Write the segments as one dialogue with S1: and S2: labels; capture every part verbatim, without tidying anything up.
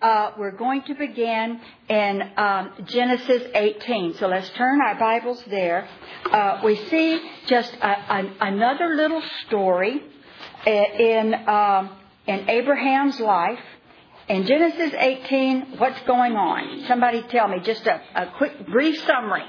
S1: uh, we're going to begin in um, Genesis eighteen. So let's turn our Bibles there. Uh, we see just a, a, another little story in um, in Abraham's life. In Genesis eighteen, what's going on? Somebody tell me just a, a quick, brief summary.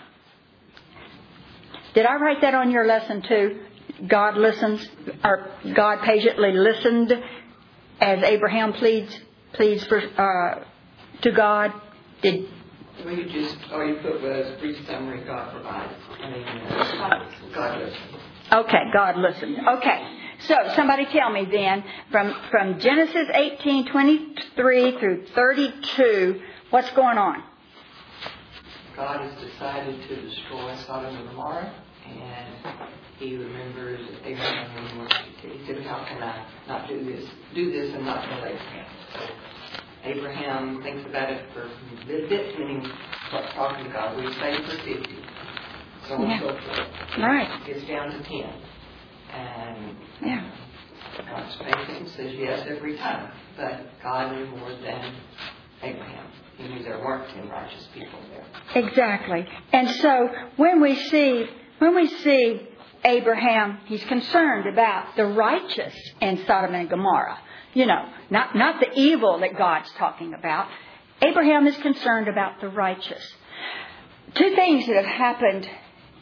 S1: Did I write that on your lesson too? God listens, or God patiently listened as Abraham pleads pleads for uh, to God. Did
S2: well, you just all you put was brief summary. God provides. I mean, uh, God listens.
S1: Okay, God listened. Okay. So, somebody tell me then, from, from Genesis eighteen, twenty-three through thirty-two, what's going on?
S2: God has decided to destroy Sodom and Gomorrah, and He remembers Abraham and He said, how can I not do this, do this and not kill Abraham? So, Abraham thinks about it for a bit, meaning talking to God. We say for fifty. So on and so forth.
S1: Right.
S2: Gets down to ten. And
S1: yeah.
S2: God's patient says yes every time. But God knew more than Abraham. He knew there weren't ten righteous people there.
S1: Exactly. And so when we see when we see Abraham, he's concerned about the righteous in Sodom and Gomorrah. You know, not, not the evil that God's talking about. Abraham is concerned about the righteous. Two things that have happened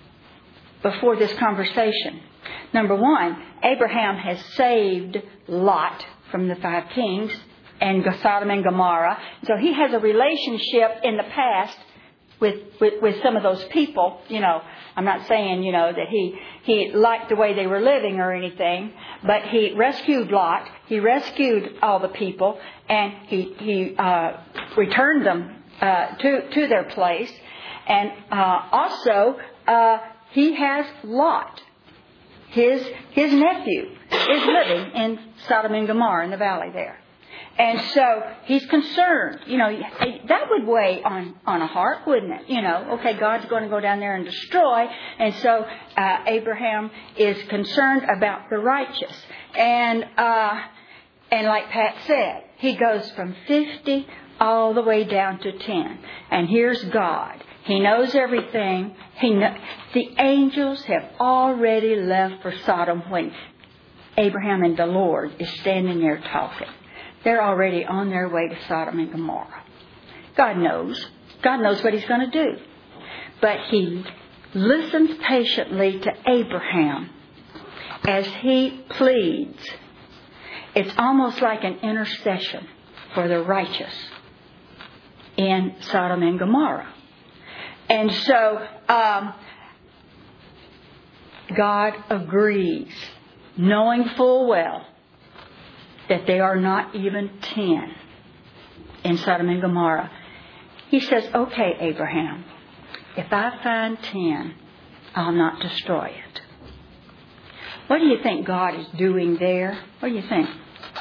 S1: before this conversation. Number one, Abraham has saved Lot from the five kings and Sodom and Gomorrah. So he has a relationship in the past with, with, with some of those people. You know, I'm not saying, you know, that he, he liked the way they were living or anything, but he rescued Lot. He rescued all the people, and he, he uh, returned them uh, to, to their place. And uh, also, uh, he has Lot. His his nephew is living in Sodom and Gomorrah in the valley there. And so he's concerned. You know, that would weigh on, on a heart, wouldn't it? You know, okay, God's going to go down there and destroy. And so uh, Abraham is concerned about the righteous. And uh, and like Pat said, he goes from fifty all the way down to ten. And here's God. He knows everything. He know, the angels have already left for Sodom when Abraham and the Lord is standing there talking. They're already on their way to Sodom and Gomorrah. God knows. God knows what He's going to do. But He listens patiently to Abraham as he pleads. It's almost like an intercession for the righteous in Sodom and Gomorrah. And so um, God agrees, knowing full well that they are not even ten in Sodom and Gomorrah. He says, okay, Abraham, if I find ten, I'll not destroy it. What do you think God is doing there? What do you think?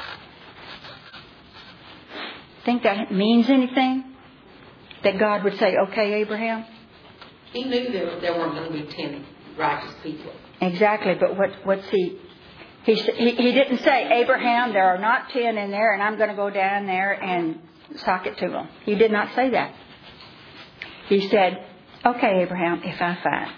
S1: Think that means anything? That God would say, okay, Abraham?
S3: He knew there, there weren't going to be ten righteous people.
S1: Exactly, but what, what's he, he... He he didn't say, Abraham, there are not ten in there, and I'm going to go down there and sock it to them. He did not say that. He said, okay, Abraham, if I find.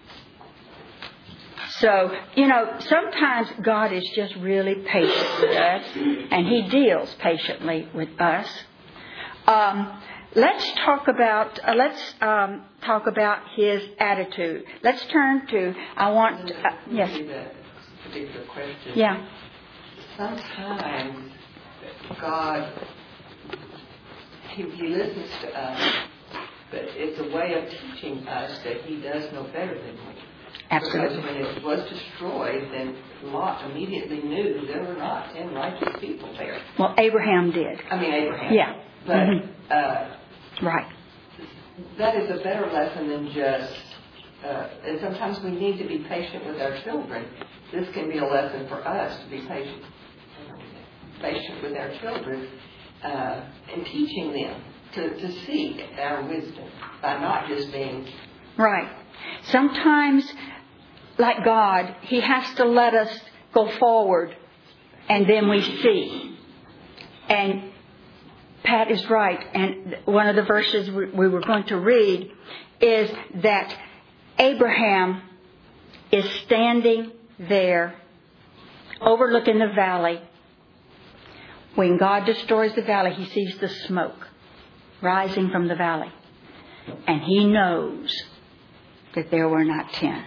S1: So, you know, sometimes God is just really patient with us, and He deals patiently with us. Um... Let's talk about uh, let's um, talk about his attitude. Let's turn to. I want. Uh, yes.
S2: That particular question.
S1: Yeah.
S2: Sometimes God, he, he listens to us, but it's a way of teaching us that He does know better than we.
S1: Absolutely.
S2: Because when it was destroyed, then Lot immediately knew there were not ten righteous people there.
S1: Well, Abraham did.
S2: I mean, Abraham.
S1: Yeah.
S2: But.
S1: Mm-hmm.
S2: Uh,
S1: Right.
S2: That is a better lesson than just, uh, and sometimes we need to be patient with our children. This can be a lesson for us to be patient, patient with our children, uh, and teaching them to, to seek our wisdom by not just being...
S1: Right. Sometimes, like God, He has to let us go forward, and then we see. And Pat is right. And one of the verses we were going to read is that Abraham is standing there overlooking the valley. When God destroys the valley, he sees the smoke rising from the valley. And he knows that there were not ten.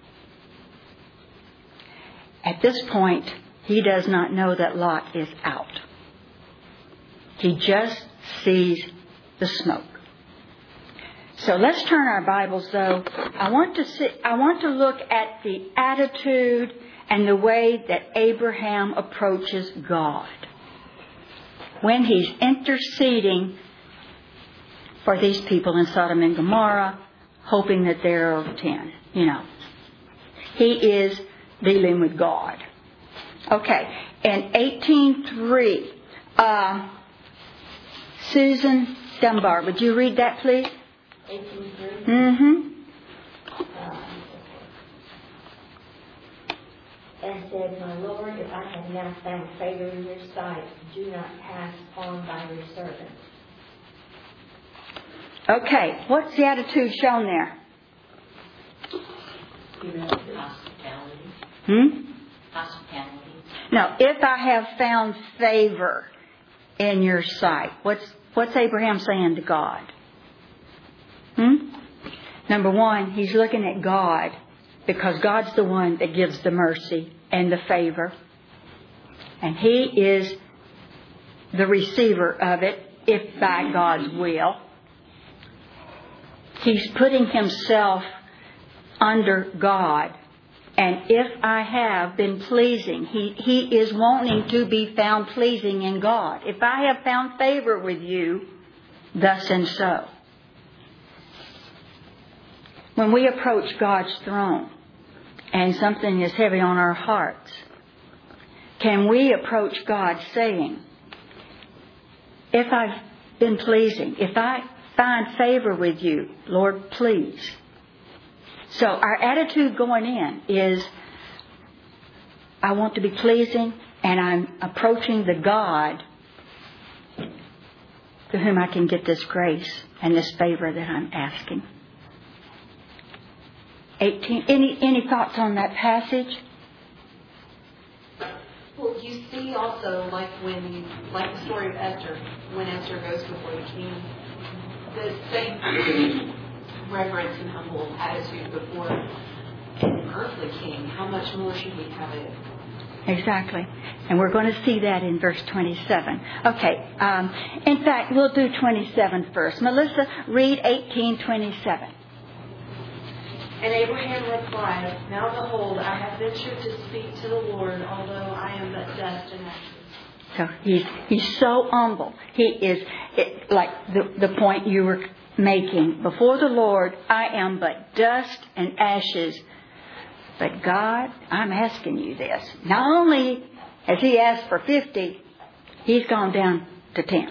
S1: At this point, he does not know that Lot is out. He just sees the smoke. So let's turn our Bibles, though. I want to see, I want to look at the attitude and the way that Abraham approaches God when he's interceding for these people in Sodom and Gomorrah, hoping that there are ten. You know, he is dealing with God. Okay, in eighteen three, uh, Susan Dunbar, would you read that, please?
S4: eighteen three?
S1: Mm-hmm.
S4: And said, My Lord, if I have now found favor in your sight, do not pass on by your servant.
S1: Okay, what's the attitude shown there?
S3: Hospitality.
S1: Hmm?
S3: Hospitality.
S1: No, if I have found favor in your sight. What's what's Abraham saying to God? Hmm? Number one, he's looking at God because God's the one that gives the mercy and the favor. And he is the receiver of it, if by God's will. He's putting himself under God. And if I have been pleasing, he, he is wanting to be found pleasing in God. If I have found favor with you, thus and so. When we approach God's throne and something is heavy on our hearts, can we approach God saying, if I've been pleasing, if I find favor with you, Lord, please. So our attitude going in is, I want to be pleasing, and I'm approaching the God to whom I can get this grace and this favor that I'm asking. eighteen. Any any thoughts on that passage?
S5: Well, you see also, like when you, like the story of Esther, when Esther goes before the king, the same reverence and humble attitude before an earthly king. How much more should we have it?
S1: Exactly. And we're going to see that in verse twenty-seven. Okay. Um, in fact, we'll do twenty-seven first. Melissa, read eighteen twenty-seven.
S5: And Abraham replied, Now behold, I have ventured to speak to the Lord, although I am but dust and ashes.
S1: So he's he's so humble. He is it, like the the point you were making. Before the Lord, I am but dust and ashes. But God, I'm asking you this. Not only has he asked for fifty, he's gone down to ten.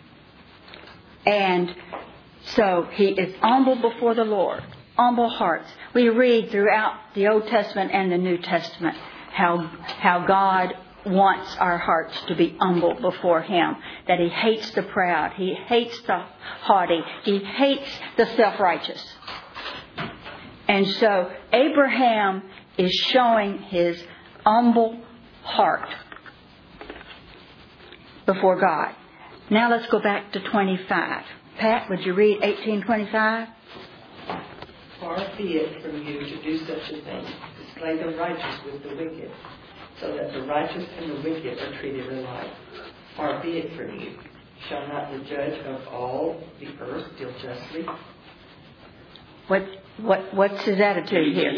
S1: And so he is humble before the Lord. Humble hearts. We read throughout the Old Testament and the New Testament how how God wants our hearts to be humble before him. That he hates the proud. He hates the haughty. He hates the self-righteous. And so Abraham is showing his humble heart before God. Now let's go back to twenty-five. Pat, would you read eighteen twenty-five?
S2: Far be it from you to do such a thing, to slay the righteous with the wicked, so that the righteous and the wicked are treated alike. Far be it from you. Shall not the judge of all the earth deal justly?
S1: What what what's his attitude here?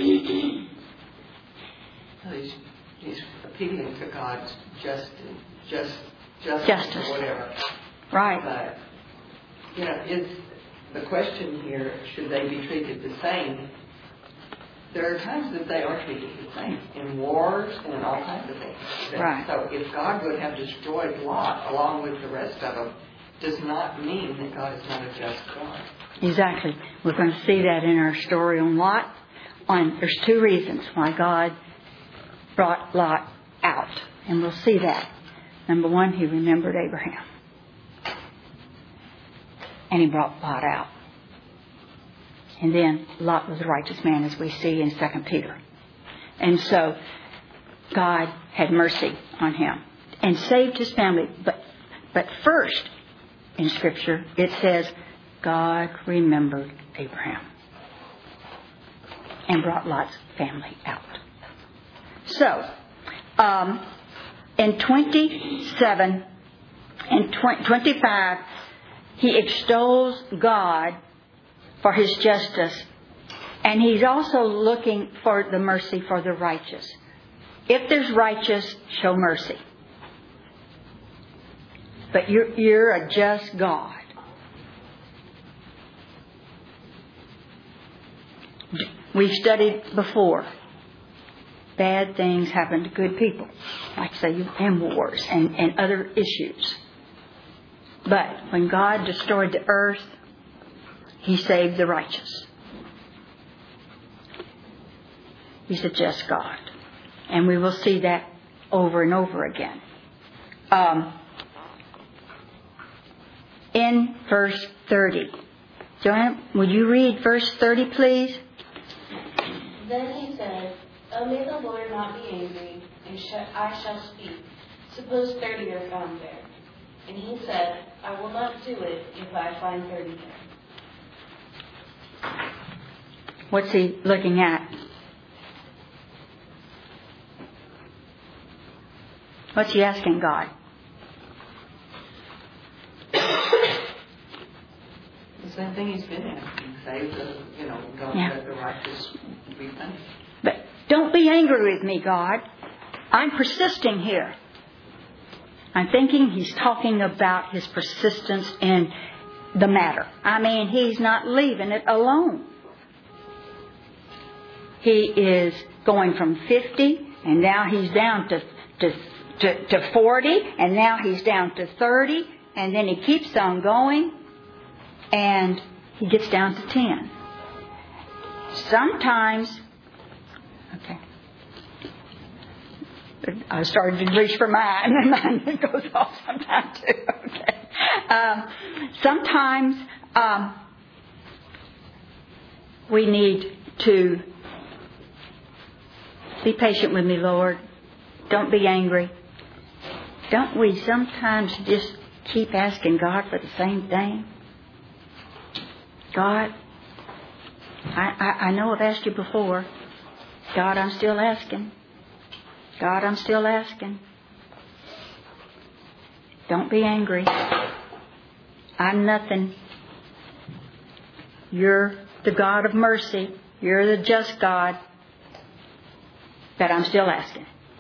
S2: He's, he's appealing to God's just, just, justice,
S1: Justice.
S2: or whatever.
S1: Right.
S2: But, you know, it's, the question here, should they be treated the same? There are times that they are treated the same, in wars and in all kinds of things.
S1: Right.
S2: So if God would have destroyed Lot along with the rest of them, does not mean that God is not a just God.
S1: Exactly. We're going to see that in our story on Lot. On there's two reasons why God brought Lot out, and we'll see that. Number one, he remembered Abraham. and he brought Lot out. And then Lot was a righteous man, as we see in Second Peter. And so God had mercy on him and saved his family. But but first, in Scripture, it says, God remembered Abraham and brought Lot's family out. So, um, in twenty-seven and twenty-five, he extols God for his justice, and he's also looking for the mercy for the righteous. If there's righteous, show mercy. But you're, you're a just God. We've studied before. Bad things happen to good people, like say in wars and, and other issues. But when God destroyed the earth, he saved the righteous. He's a just God. And we will see that over and over again. Um, in verse thirty. Joanne, would you read verse thirty, please?
S6: Then he said, Oh, may the Lord not be angry, and sh- I shall speak. Suppose thirty are found there. And he said, I will not do it if I find thirty there.
S1: What's he looking at? What's he asking God?
S2: The same thing he's been asking. Save the, you know, don't
S1: Yeah.
S2: let the righteous be punished.
S1: But don't be angry with me, God. I'm persisting here. I'm thinking he's talking about his persistence in the matter. I mean, he's not leaving it alone. He is going from fifty, and now he's down to, to, to, to forty, and now he's down to thirty, and then he keeps on going, and he gets down to ten. Sometimes, okay, I started to reach for mine, and mine goes off sometimes too. Okay. Um, sometimes um, we need to be patient with me, Lord. Don't be angry. Don't we sometimes just keep asking God for the same thing? God, I, I, I know I've asked you before. God, I'm still asking. God, I'm still asking. Don't be angry. I'm nothing. You're the God of mercy. You're the just God. But I'm still asking.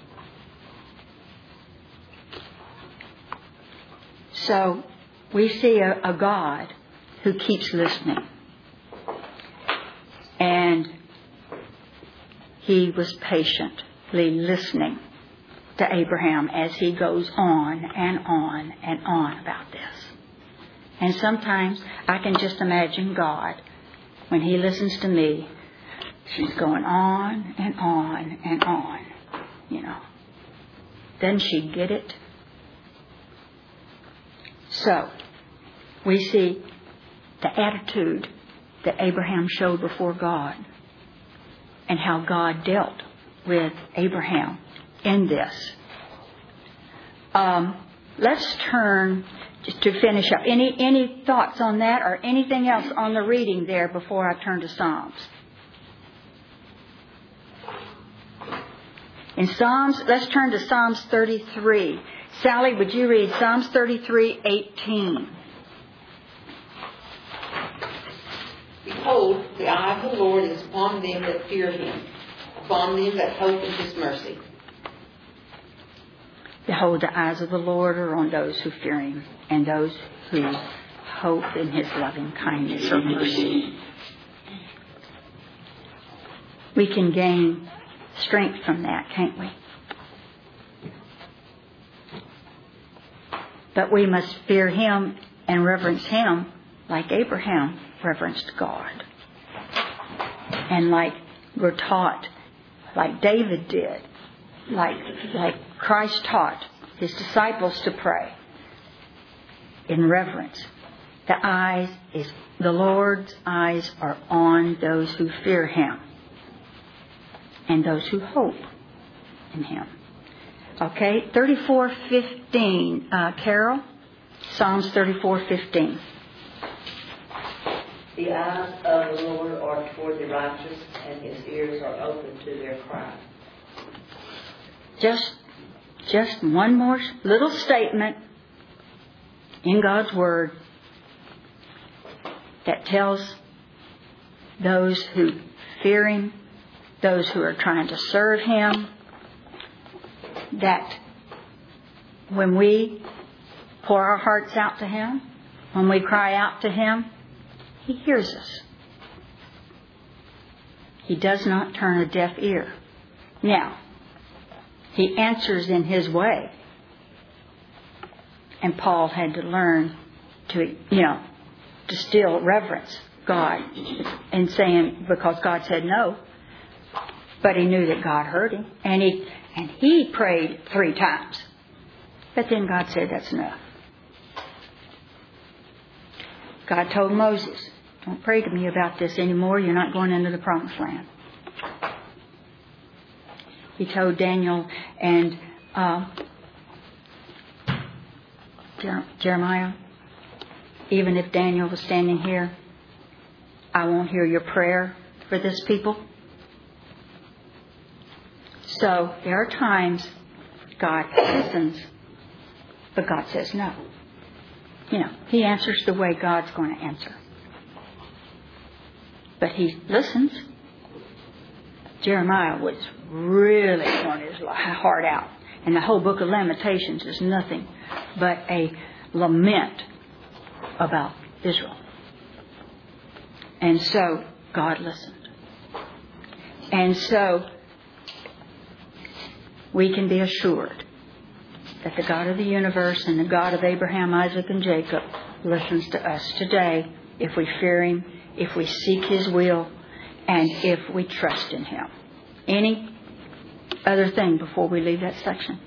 S1: So we see a, a God who keeps listening. And he was patiently listening to Abraham as he goes on and on and on about this. And sometimes I can just imagine God, when he listens to me, she's going on and on and on, you know. Doesn't she get it? So, we see the attitude that Abraham showed before God and how God dealt with Abraham in this. Um, let's turn just to finish up. Any any thoughts on that or anything else on the reading there before I turn to Psalms? In Psalms, let's turn to Psalms thirty-three. Sally, would you read Psalms thirty-three, eighteen?
S3: Behold, the eye of the Lord is upon them that fear him, upon them that hope in his mercy.
S1: Behold, the eyes of the Lord are on those who fear him, and those who hope in his loving kindness or mercy. We can gain strength from that, can't we? But we must fear him and reverence him like Abraham reverenced God. And like we're taught, like David did, like, like Christ taught his disciples to pray in reverence The eyes is the Lord's eyes are on those who fear Him and those who hope in Him. Okay, thirty-four fifteen, uh, Carol, Psalms thirty-four fifteen.
S7: The eyes of the Lord are toward the righteous, and His ears are open to their cry.
S1: Just, just one more little statement in God's Word that tells those who fear Him, those who are trying to serve Him, that when we pour our hearts out to Him, when we cry out to Him, He hears us. He does not turn a deaf ear. Now, He answers in His way. And Paul had to learn to, you know, to still reverence God and saying, because God said no. But he knew that God heard him. And he, and he prayed three times. But then God said, that's enough. God told Moses, don't pray to me about this anymore. You're not going into the promised land. He told Daniel and uh, Jer- Jeremiah, even if Daniel was standing here, I won't hear your prayer for this people. So there are times God listens, but God says no. You know, He answers the way God's going to answer. But He listens. Jeremiah was really pouring his heart out. And the whole book of Lamentations is nothing but a lament about Israel. And so God listened. And so we can be assured that the God of the universe and the God of Abraham, Isaac, and Jacob listens to us today if we fear Him, if we seek His will, and if we trust in Him. Any other thing before we leave that section?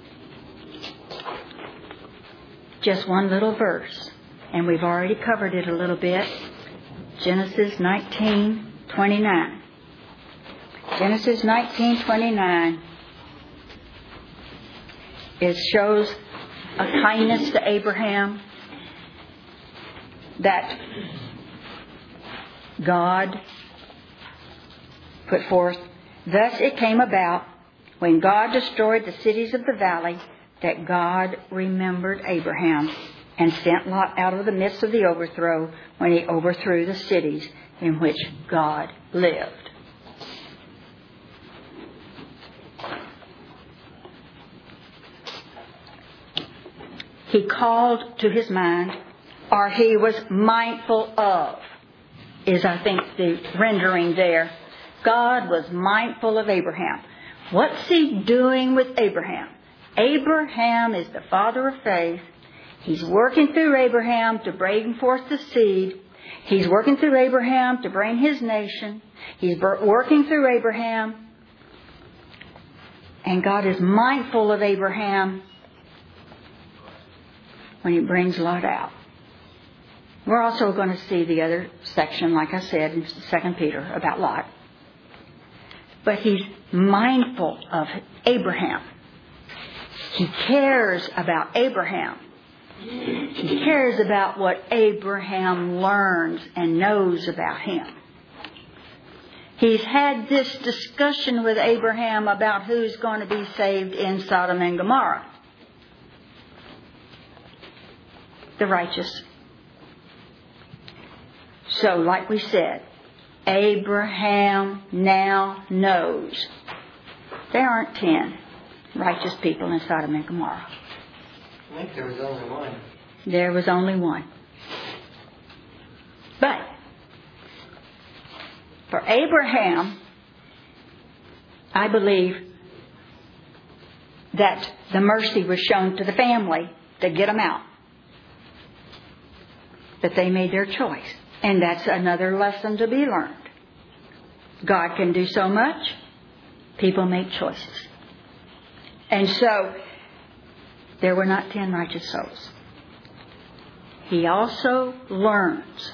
S1: Just one little verse, and we've already covered it a little bit. Genesis nineteen twenty-nine. Genesis nineteen twenty-nine. It shows a kindness to Abraham that God put forth. Thus it came about, when God destroyed the cities of the valley, that God remembered Abraham and sent Lot out of the midst of the overthrow when He overthrew the cities in which God lived. He called to his mind, or He was mindful of, is I think the rendering there. God was mindful of Abraham. What's He doing with Abraham? Abraham is the father of faith. He's working through Abraham to bring forth the seed. He's working through Abraham to bring His nation. He's working through Abraham. And God is mindful of Abraham when He brings Lot out. We're also going to see the other section, like I said, in Second Peter, about Lot. But He's mindful of Abraham. He cares about Abraham. He cares about what Abraham learns and knows about him. He's had this discussion with Abraham about who's going to be saved in Sodom and Gomorrah. The righteous. So, like we said, Abraham now knows there aren't ten righteous people in Sodom and Gomorrah.
S2: I think there was only one.
S1: There was only one. But for Abraham, I believe that the mercy was shown to the family to get them out. But they made their choice. And that's another lesson to be learned. God can do so much. People make choices. And so, there were not ten righteous souls. he also learns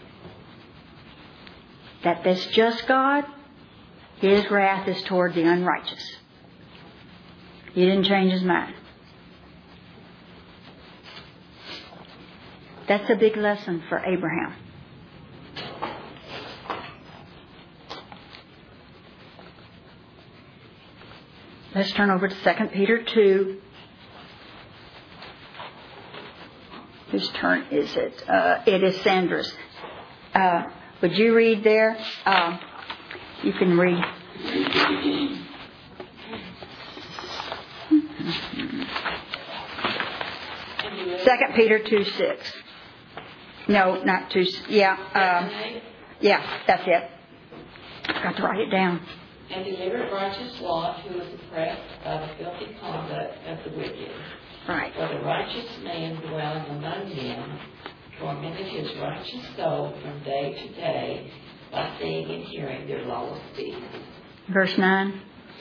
S1: that this just God, his wrath is toward the unrighteous. He didn't change his mind. That's a big lesson for Abraham. Let's turn over to Second Peter two. Whose turn is it? Uh, it is Sandra's. Uh, would you read there? Uh, you can read. Second Peter two six. No, not two. Yeah, uh, yeah, that's it. I got to write it down.
S7: And delivered righteous Lot, who was oppressed by the filthy conduct of the wicked.
S1: Right.
S7: For the righteous man dwelling among them tormented his righteous soul from day to day by seeing and hearing their lawless deeds.
S1: Verse nine.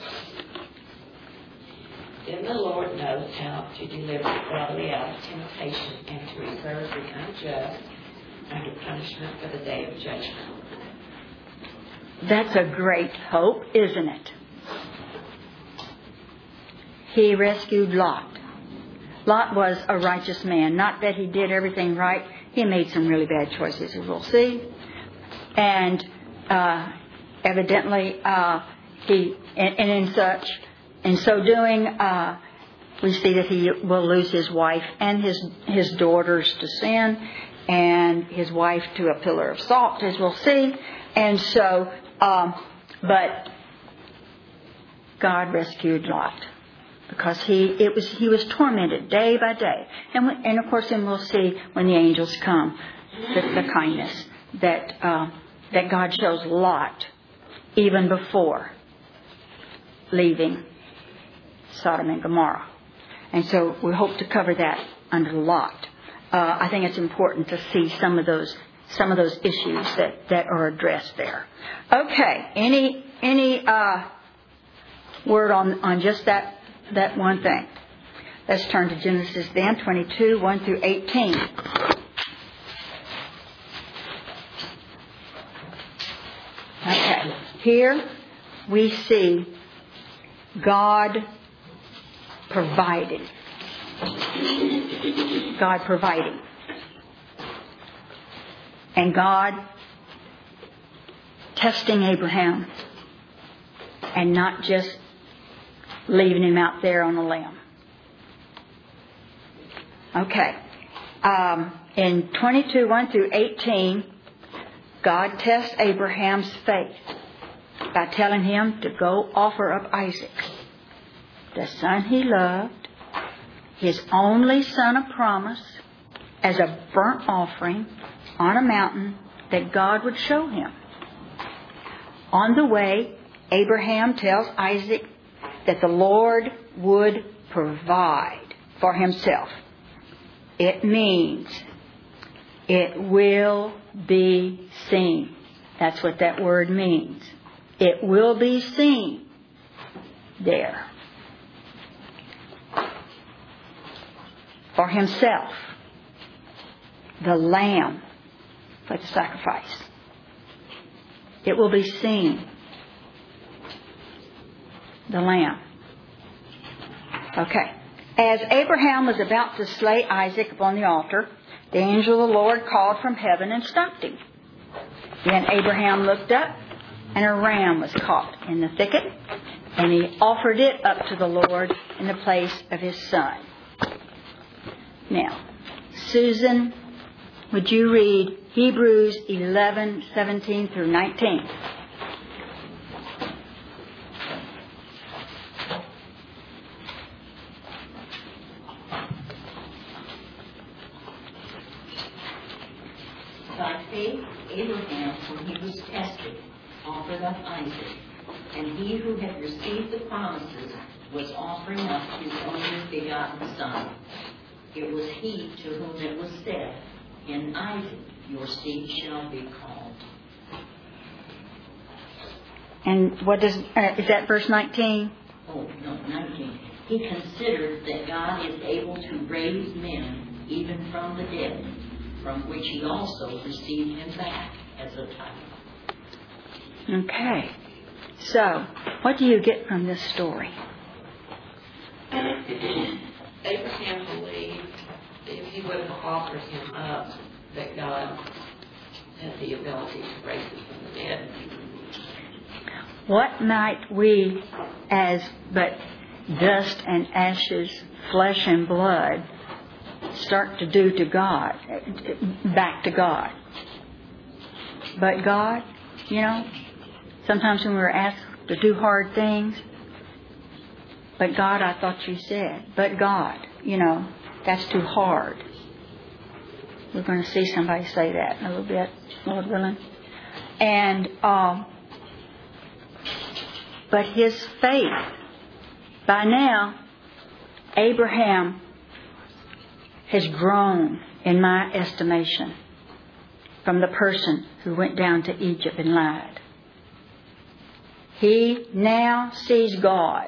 S7: Then the Lord knows how to deliver the godly out of temptation and to reserve the unjust under punishment for the day of judgment.
S1: That's a great hope, isn't it? He rescued Lot. Lot was a righteous man. Not that he did everything right. He made some really bad choices, as we'll see. And uh, evidently, uh, he and, and in such, in so doing, uh, we see that he will lose his wife and his his daughters to sin, and his wife to a pillar of salt, as we'll see. And so, um, but God rescued Lot. Because he it was he was tormented day by day, and when, and of course then we'll see when the angels come, the, the kindness that uh, that God shows Lot even before leaving Sodom and Gomorrah, and so we hope to cover that under Lot. Uh, I think it's important to see some of those some of those issues that, that are addressed there. Okay, any any uh, word on on just that. That one thing. Let's turn to Genesis then, twenty-two, one through eighteen. Okay. Here we see God providing. God providing. And God testing Abraham and not just leaving him out there on a limb. Okay. Um, in twenty-two, one through eighteen, God tests Abraham's faith by telling him to go offer up Isaac, the son he loved, his only son of promise, as a burnt offering on a mountain that God would show him. On the way, Abraham tells Isaac that the Lord would provide for himself. It means it will be seen. That's what that word means. It will be seen there. For himself. The lamb for the sacrifice. It will be seen. The lamb. Okay. As Abraham was about to slay Isaac upon the altar, the angel of the Lord called from heaven and stopped him. Then Abraham looked up, and a ram was caught in the thicket, and he offered it up to the Lord in the place of his son. Now, Susan, would you read Hebrews eleven, seventeen through nineteen?
S8: By faith, Abraham, when he was tested, offered up Isaac, and he who had received the promises was offering up his only begotten son. It was he to whom it was said, "In Isaac your seed shall be called."
S1: And what does, uh, is that verse nineteen?
S8: Oh, no, nineteen. He considered that God is able to raise men even from the dead, from which he also received him back as a type.
S1: Okay. So, what do you get from this story?
S7: Abraham believed if he would have offered him up, that God had the ability to raise him from the dead.
S1: What might we, as but dust and ashes, flesh and blood, start to do to God, back to God? But God, you know, sometimes when we're asked to do hard things, but God, I thought you said, but God, you know, that's too hard. We're going to see somebody say that in a little bit, Lord willing. And, um, but his faith, by now, Abraham has grown, in my estimation, from the person who went down to Egypt and lied. He now sees God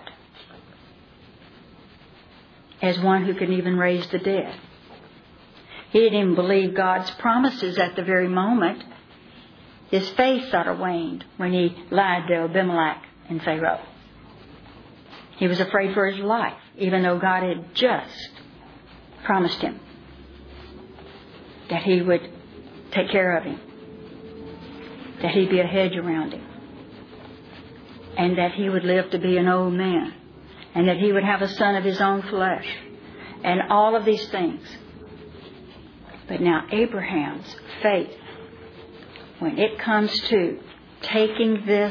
S1: as one who can even raise the dead. He didn't even believe God's promises at the very moment. His faith sort of waned when he lied to Abimelech and Pharaoh. He was afraid for his life, even though God had just promised him that he would take care of him, that he'd be a hedge around him, and that he would live to be an old man, and that he would have a son of his own flesh, and all of these things. But now Abraham's faith, when it comes to taking this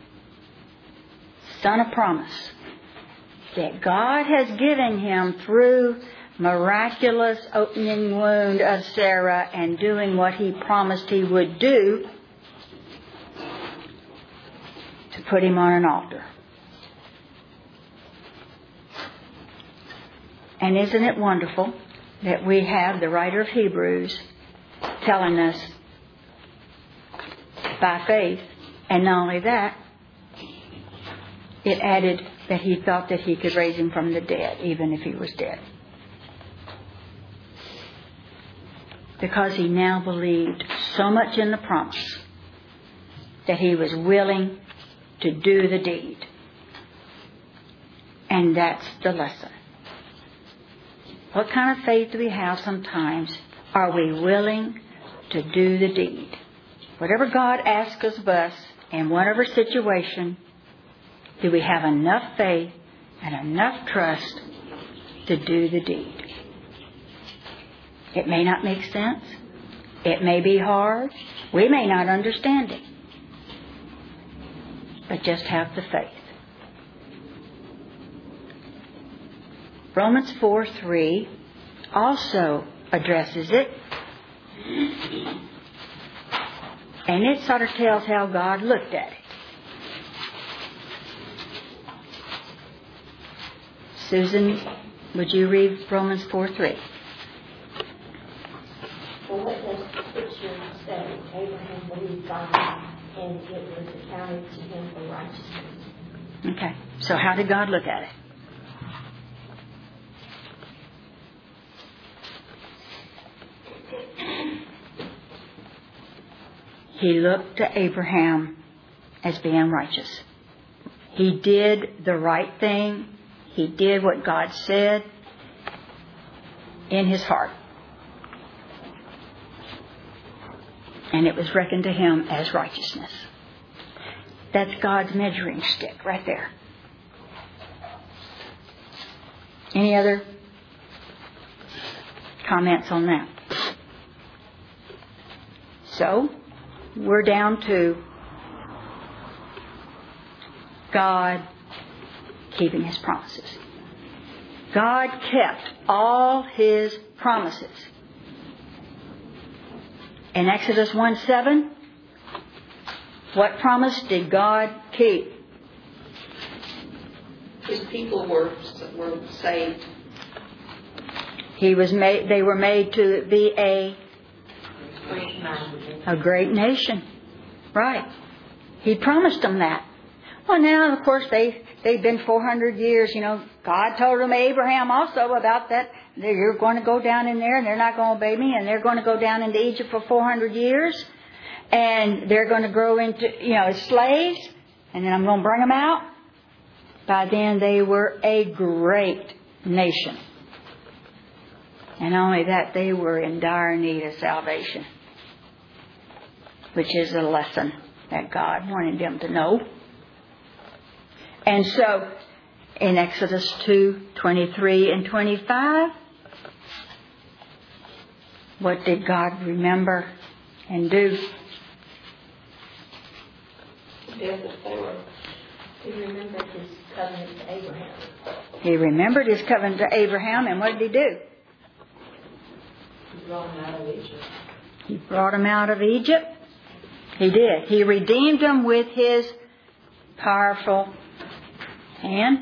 S1: son of promise that God has given him through miraculous opening wound of Sarah and doing what he promised he would do, to put him on an altar. And isn't it wonderful that we have the writer of Hebrews telling us by faith, and not only that, it added that he thought that he could raise him from the dead, even if he was dead. Because he now believed so much in the promise that he was willing to do the deed. And that's the lesson. What kind of faith do we have sometimes? Are we willing to do the deed? Whatever God asks of us in whatever situation, do we have enough faith and enough trust to do the deed? It may not make sense. It may be hard. We may not understand it. But just have the faith. Romans four three also addresses it. And it sort of tells how God looked at it. Susan, would you read Romans four three?
S4: For what does the scripture say? Abraham believed God, and it was accounted to him for righteousness.
S1: Okay, so how did God look at it? He looked to Abraham as being righteous. He did the right thing. He did what God said in his heart. And it was reckoned to him as righteousness. That's God's measuring stick right there. Any other comments on that? So, we're down to God keeping his promises. God kept all his promises. In Exodus one seven, what promise did God keep?
S3: His people were were saved.
S1: He was made. They were made to be a a great nation, right? He promised them that. Well, now of course they they've been four hundred years. You know, God told them Abraham also about that you're going to go down in there and they're not going to obey me, and they're going to go down into Egypt for four hundred years, and they're going to grow into, you know, as slaves, and then I'm going to bring them out. By then they were a great nation. And not only that, they were in dire need of salvation, which is a lesson that God wanted them to know. And so, in Exodus two, twenty-three and twenty-five, what did God remember and do?
S4: Yes, they were. He remembered his covenant to Abraham.
S1: He remembered his covenant to Abraham, and what did he do?
S7: He brought him out of Egypt.
S1: He brought him out of Egypt. He did. He redeemed them with his powerful hand.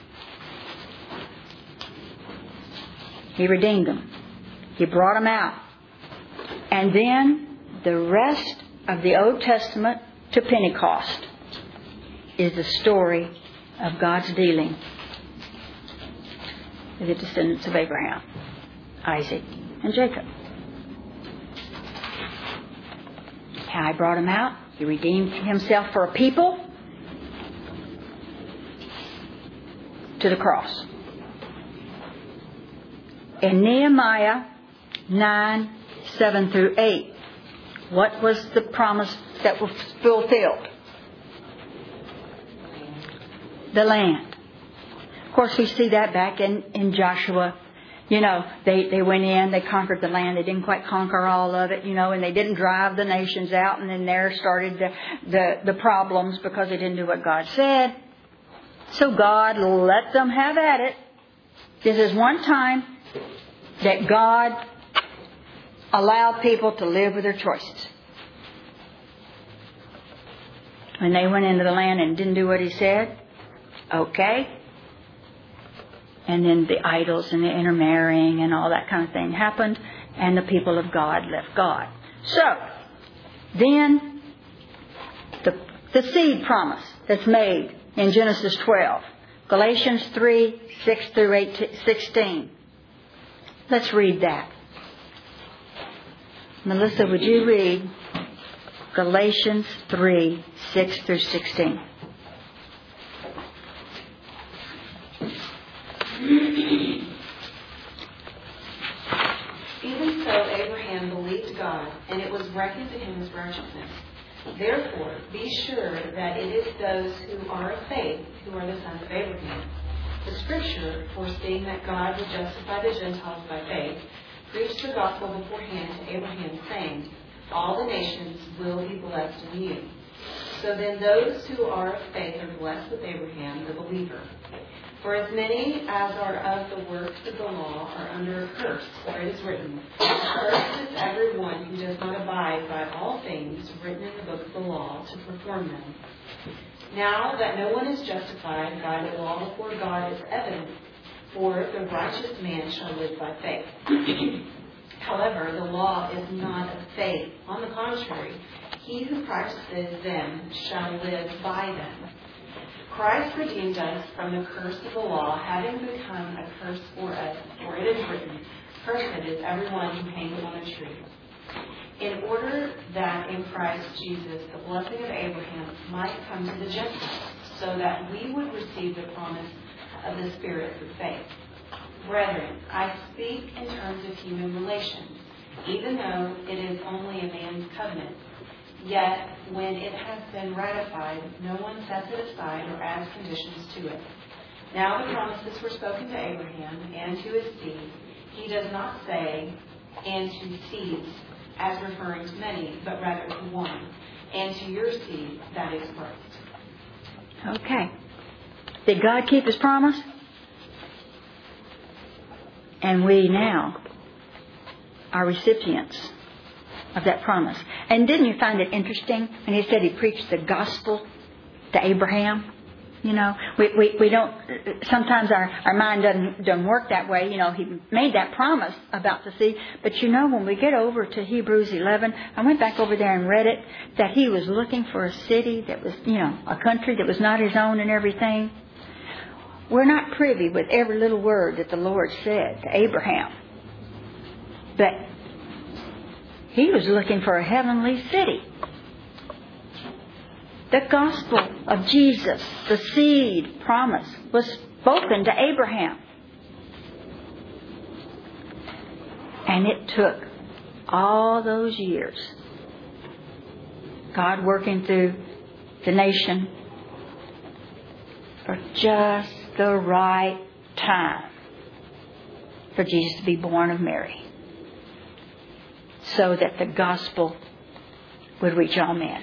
S1: He redeemed them. He brought them out. And then the rest of the Old Testament to Pentecost is the story of God's dealing with the descendants of Abraham, Isaac, and Jacob. How He brought him out. He redeemed himself for a people to the cross. In Nehemiah nine, seven through eight, what was the promise that was fulfilled? The land. Of course, we see that back in, in Joshua. You know, they, they went in, they conquered the land. They didn't quite conquer all of it, you know, and they didn't drive the nations out. And then there started the, the, the problems because they didn't do what God said. So God let them have at it. This is one time that God allowed people to live with their choices. When they went into the land and didn't do what He said, okay. And then the idols and the intermarrying and all that kind of thing happened, and the people of God left God. So, then the, the seed promise that's made in Genesis twelve. Galatians three, six through eighteen, sixteen. Let's read that. Melissa, would you read Galatians three, six through sixteen?
S5: Even so, Abraham believed God, and it was reckoned to him as righteousness. Therefore, be sure that it is those who are of faith who are the sons of Abraham. The Scripture, foreseeing that God would justify the Gentiles by faith, preached the gospel beforehand to Abraham, saying, all the nations will be blessed in you. So then those who are of faith are blessed with Abraham, the believer. For as many as are of the works of the law are under a curse, for it is written, cursed is everyone who does not abide by all things written in the book of the law to perform them. Now that no one is justified by the law before God is evident, for the righteous man shall live by faith. However, the law is not of faith. On the contrary, he who practices them shall live by them. Christ redeemed us from the curse of the law, having become a curse for us. For it is written, cursed is everyone who hangs on a tree. In order that in Christ Jesus the blessing of Abraham might come to the Gentiles, so that we would receive the promise of the Spirit through faith. Brethren, I speak in terms of human relations, even though it is only a man's covenant. Yet, when it has been ratified, no one sets it aside or adds conditions to it. Now the promises were spoken to Abraham and to his seed. He does not say, and to seeds, as referring to many, but rather to one, and to your seed, that is Christ.
S1: Okay. Did God keep His promise? And we now are recipients of that promise. And didn't you find it interesting when He said He preached the gospel to Abraham? You know, we, we, we don't, sometimes our, our mind doesn't, doesn't work that way. You know, He made that promise about the seed. But you know, when we get over to Hebrews eleven, I went back over there and read it, that He was looking for a city that was, you know, a country that was not His own and everything. we're not privy with every little word that the Lord said to Abraham. But he was looking for a heavenly city. The gospel of Jesus, the seed promise, was spoken to Abraham. And it took all those years, God working through the nation, for just the right time for Jesus to be born of Mary, so that the gospel would reach all men.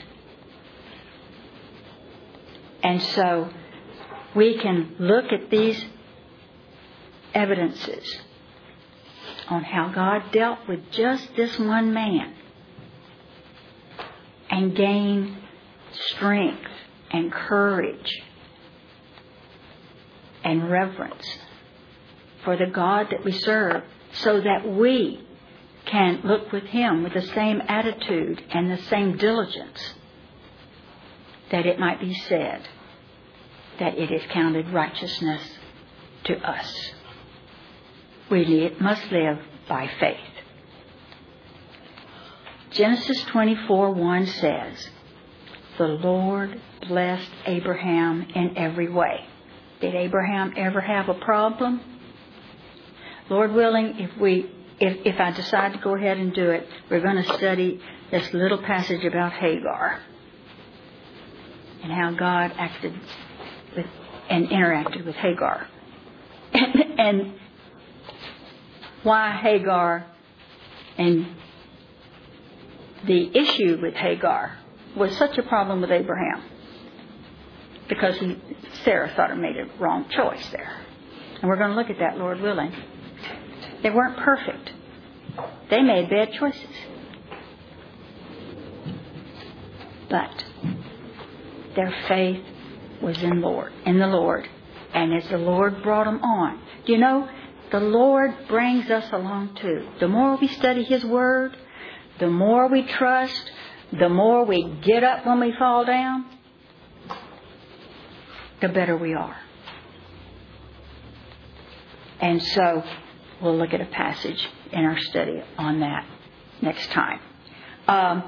S1: And so we can look at these evidences on how God dealt with just this one man and gain strength and courage and reverence for the God that we serve, so that we can look with Him with the same attitude and the same diligence, that it might be said that it is counted righteousness to us. We must live by faith. Genesis twenty-four one says, the Lord blessed Abraham in every way. Did Abraham ever have a problem? Lord willing, if we if, if I decide to go ahead and do it, we're going to study this little passage about Hagar and how God acted with and interacted with Hagar. and, and why Hagar and the issue with Hagar was such a problem with Abraham. Because he, Sarah thought he made a wrong choice there. And we're going to look at that, Lord willing. They weren't perfect. They made bad choices. But their faith was in Lord, in the Lord. And as the Lord brought them on. Do you know, the Lord brings us along too. The more we study His Word, the more we trust, the more we get up when we fall down, the better we are. And so we'll look at a passage in our study on that next time. Um,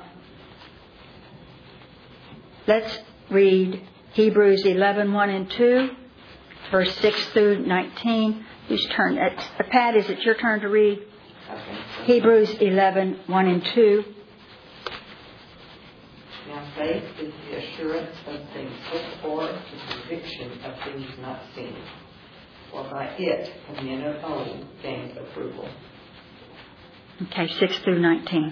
S1: let's read Hebrews eleven one and two, verse six through nineteen. Whose turn? It's, Pat, is it your turn to read? Hebrews eleven one and two.
S2: Now faith is the assurance of things hoped for, the conviction of things not seen. For by it the men of old gained approval.
S1: Okay, six through nineteen.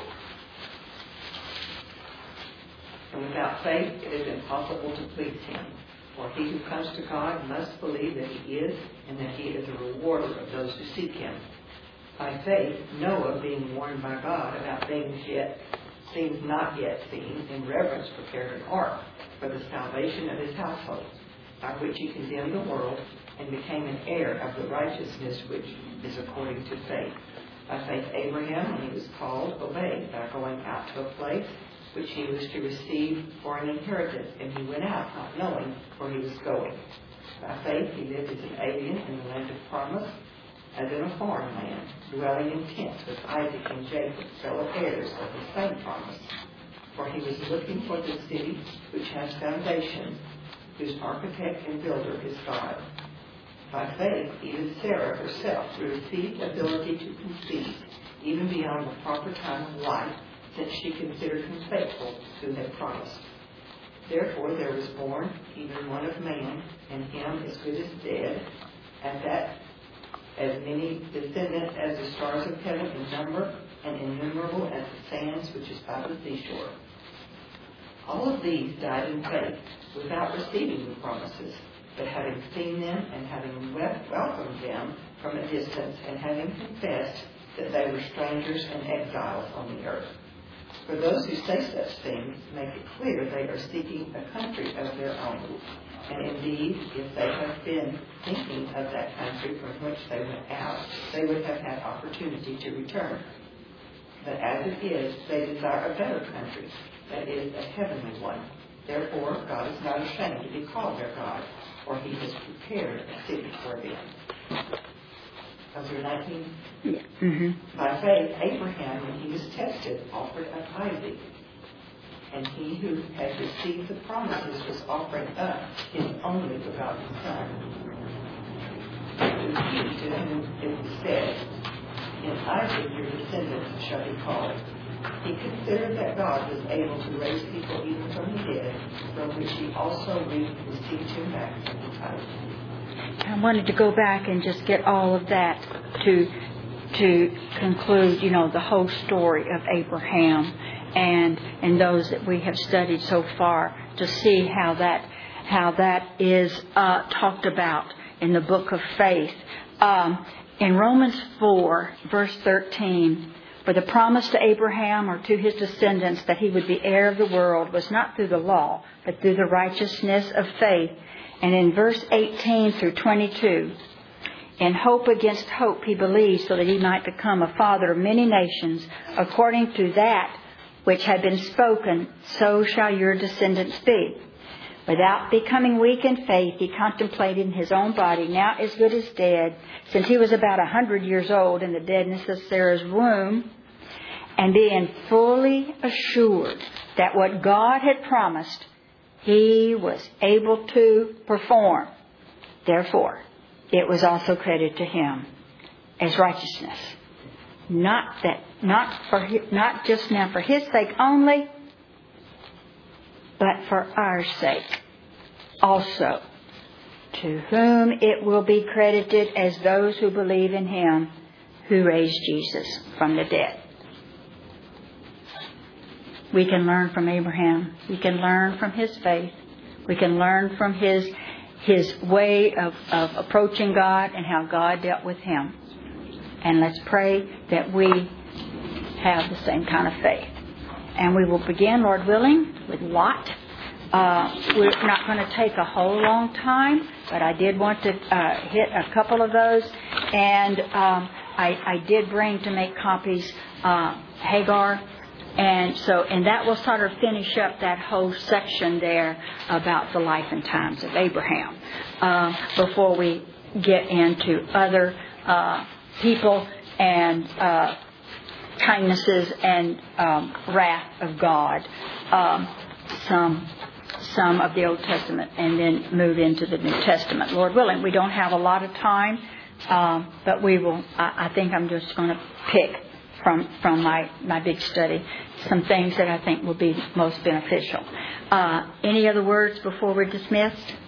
S2: And without faith it is impossible to please Him. For he who comes to God must believe that He is, and that He is a rewarder of those who seek Him. By faith, Noah, being warned by God about things yet things not yet seen, in reverence prepared an ark for the salvation of his household, by which he condemned the world and became an heir of the righteousness which is according to faith. By faith, Abraham, when he was called, obeyed by going out to a place which he was to receive for an inheritance, and he went out not knowing where he was going. By faith, he lived as an alien in the land of promise, as in a foreign land, dwelling in tents with Isaac and Jacob, fellow heirs of the same promise. For he was looking for the city which has foundations, whose architect and builder is God. By faith, even Sarah herself received ability to conceive, even beyond the proper time of life, since she considered him faithful who had promised. Therefore there was born even one of man, and him as good as dead, and that as many descendants as the stars of heaven in number, and innumerable as the sands which is by the seashore. All of these died in faith, without receiving the promises, but having seen them, and having welcomed them from a distance, and having confessed that they were strangers and exiles on the earth. For those who say such things make it clear they are seeking a country of their own. And indeed, if they had been thinking of that country from which they went out, they would have had opportunity to return. But as it is, they desire a better country, that is, a heavenly one. Therefore, God is not ashamed to be called their God, for he has prepared a city for them. Verse nineteen.
S1: Yeah. Mm-hmm.
S2: By faith, Abraham, when he was tested, offered up Isaac. And he who had received the promises was offering up his only begotten son. To he to whom it was said, in Isaac your descendants shall be called. He considered that God was able to raise people even from the dead, from which he also received him back from the tithe.
S1: I wanted to go back and just get all of that to to conclude, you know, the whole story of Abraham and and those that we have studied so far, to see how that how that is uh, talked about in the book of faith. Um, in Romans four, verse thirteen, for the promise to Abraham or to his descendants that he would be heir of the world was not through the law, but through the righteousness of faith. And in verse eighteen through twenty-two, in hope against hope he believed, so that he might become a father of many nations, according to that which had been spoken, so shall your descendants be. Without becoming weak in faith, he contemplated in his own body, now as good as dead, since he was about a hundred years old in the deadness of Sarah's womb, and being fully assured that what God had promised, he was able to perform. Therefore, it was also credited to him as righteousness. Not that, not for, not just now for his sake only, but for our sake also, to whom it will be credited as those who believe in him who raised Jesus from the dead. We can learn from Abraham. We can learn from his faith. We can learn from his his way of, of approaching God and how God dealt with him. And let's pray that we have the same kind of faith. And we will begin, Lord willing, with Lot. Uh, we're not going to take a whole long time, but I did want to uh, hit a couple of those. And um, I, I did bring to make copies uh, Hagar. And so, and that will sort of finish up that whole section there about the life and times of Abraham, uh, before we get into other uh, people and uh, kindnesses and um, wrath of God, um, some some of the Old Testament, and then move into the New Testament. Lord willing, we don't have a lot of time, um, but we will. I, I think I'm just going to pick from from my, my big study some things that I think will be most beneficial. Uh, any other words before we're dismissed?